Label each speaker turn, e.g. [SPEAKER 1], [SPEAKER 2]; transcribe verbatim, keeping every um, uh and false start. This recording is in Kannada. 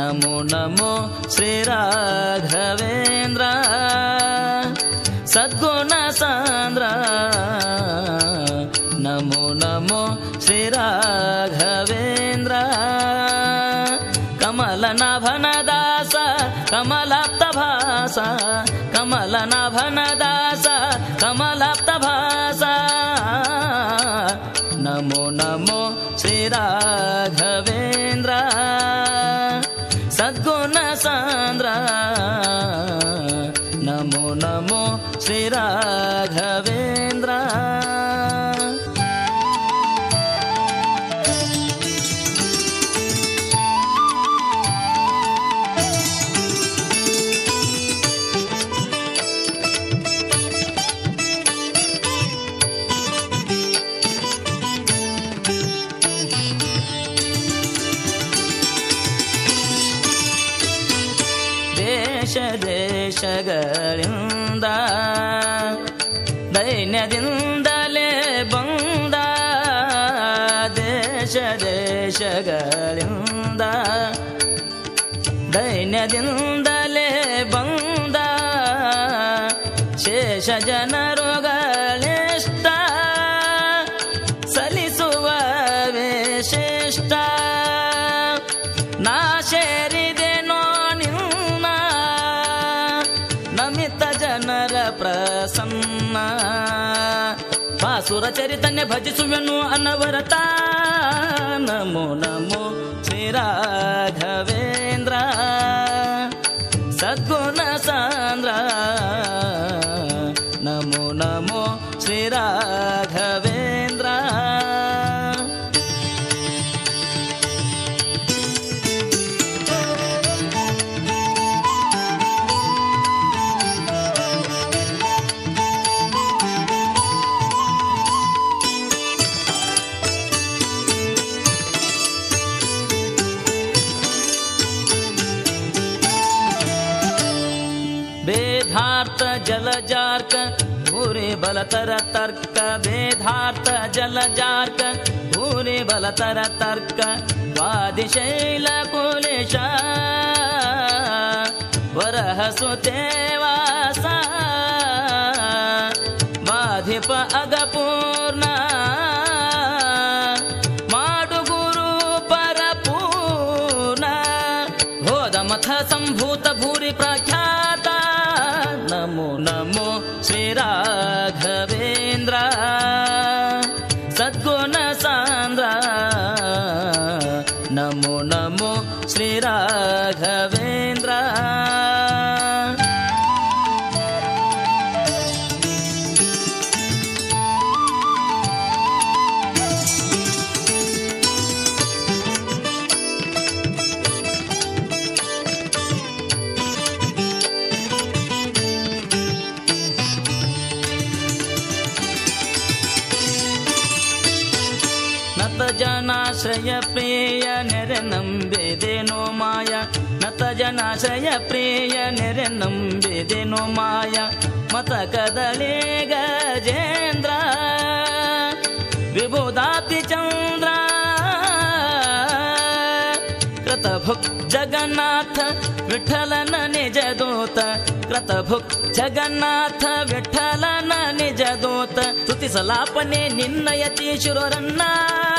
[SPEAKER 1] ನಮೋ ನಮೋ ಶ್ರೀ ರಾಘವೇಂದ್ರ ಸದ್ಗುಣ ಸಾಂದ್ರ ನಮೋ ನಮೋ ಶ್ರೀ ರಾಘವೇಂದ್ರ ಕಮಲನಾಭನ ದಾಸ ಕಮಲಾಪ್ತ ಭಾಸ ಕಮಲನಾಭನ ದಾಸ ಕಮಲಾಪ್ತ ಭಾಸ ನಮೋ ನಮೋ ಶ್ರೀ ರಾಘವೇಂದ್ರ ಸದ್ಗುಣ ಸಾಂದ್ರ ನಮೋ ನಮೋ ಶ್ರೀ ರಾಘವೇಂದ್ರ ದೇಶ ದೇಶಗಳಿಂದ ದೈನ್ಯದಿಂದಲೇ ಬಂದ ದೇಶ ದೇಶಗಳಿಂದ ದೈನ್ಯದಿಂದಲೇ ಬಂದ ಶೇಷ ಜನರುಗಳಿಷ್ಟ ಸಲಿಸುವ ವೇಶ್ರೇಷ್ಠ ನಾ ಸೇರಿದೆನೋ ನಿನ್ನ ನಮಿತ ಜನರ ಪ್ರಸನ್ನ ಬಾಸುರ ಚರಿತನ್ಯ ಭಜಿಸುವೆನು ಅನವರತ ನಮೋ ನಮೋ ಶ್ರೀ ರಾಘವೇಂದ್ರ ಸದ್ಗುಣ ಸಾಂದ್ರ ನಮೋ ನಮೋ ಶ್ರೀ ರಾಘವೇಂದ್ರ ಬೇಧಾರ್ಥ ಜಲಜಾರ್ಕ ಭೂರಿ ಬಲತರ ತರ್ಕ ಬೇಧಾರ್ಥ ಜಲಜಾರ್ಕ ಭೂರಿ ಬಲತರ ತರ್ಕ ವಾದಿಶೈಲ ಕುಲೇಶ ವರಹಸುತೇವಾಸ ಬಾಧಿಪ ಅಗಪೂರ್ಣ ಮಾಡು ಗುರು ಪರಪೂರ್ಣ ಹೋದ ಮಥ ಸಂಭೂತ ಭೂರಿ ಪ್ರಖ್ಯಾತ ನಮೋ ನಮೋ ಶ್ರೀ ರಾಘವೇಂದ್ರ ಸದ್ಗುಣ ಸಾಂದ್ರ ನಮೋ ನಮೋ ಶ್ರೀ ರಾಘವೇಂದ್ರ ನತ ಜನಾಶ್ರಯ ಪ್ರಿಯ ನೆರೆ ನಂಬಿದೆನೋ ಮಾಯ ನತ ಜನಾಶ್ರಯ ಪ್ರಿಯ ನೆರೆ ನಂಬಿದೆನೋ ಮಾಯ ಮತ ಕದಳಿ ಗಜೇಂದ್ರ ವಿಭುದಾತಿ ಚಂದ್ರ ಕೃತಭುಕ್ ಜಗನ್ನಾಥ ವಿಠಲನ ನಿಜ ದೂತ ಕೃತಭುಕ್ ಜಗನ್ನಾಥ ವಿಠಲನ ನಿಜ ದೂತ ಸ್ತುತಿ ಸಲಾಪನೆ ನಿನ್ನ ಯತೀಶ್ವರನ್ನ